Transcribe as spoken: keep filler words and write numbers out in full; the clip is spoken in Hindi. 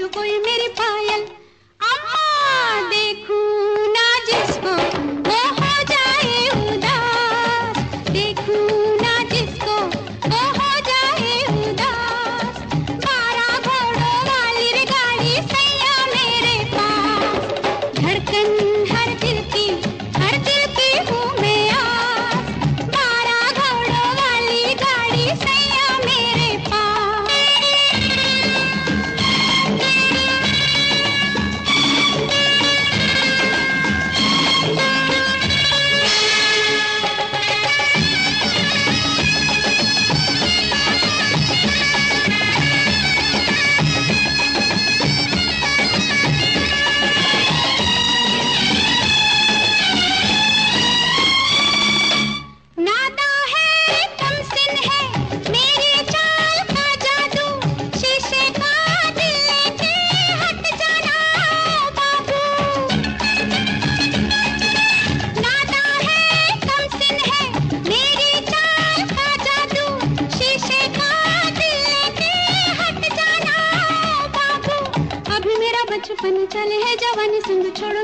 तो कोई मेरी पायल। अम्मा देखूं ना जिसको वो हो जाए उदास, देखूं ना जिसको वो हो जाए उदास। बारह घोड़ों वाली रे गाड़ी सैया मेरे पास, धड़कन हर दिल की हर दिल की हूँ मैं आस। बारह घोड़ों वाली गाड़ी सैया मेरे पास। नादा है कमसिन है मेरी चाल का जादू, शीशे का दिल लेके हट जाना बाबू। नादा है कमसिन है मेरी चाल का जादू, शीशे का दिल लेके हट जाना बाबू। अभी मेरा बचपन चले है जवानी संग छोड़ो